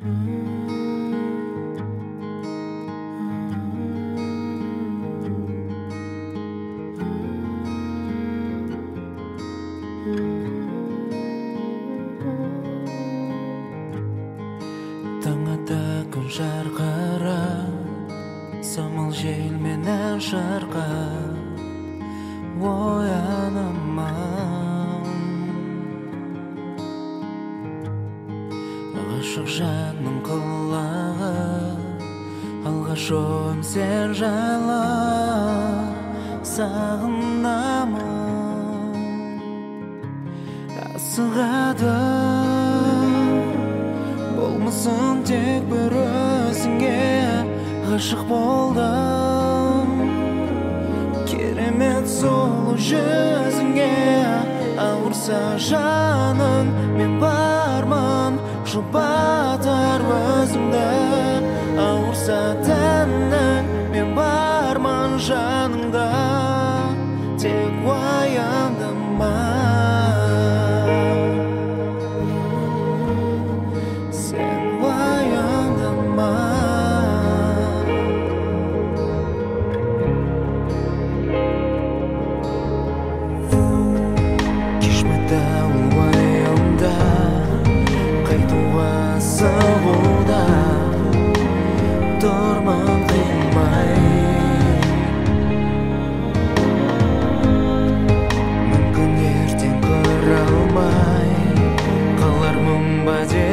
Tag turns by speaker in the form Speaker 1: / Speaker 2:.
Speaker 1: Таң ата күн жарқыра, самал желменен шарқа оянамын. Ғашық жанның құлағы, алғашым сен жайлы сағынамын. Асығады болмасын тек бір өзіңе ғашық болдым. Керемет сұлу жүзіңе ауырса жаның, мен бармын жұбатар өзімді. Ауырса тәнің, мен бармын жаныңда, тек уайымдама. Тұрмын қимай, мүмкін ертең көре алмай қалармын ба деп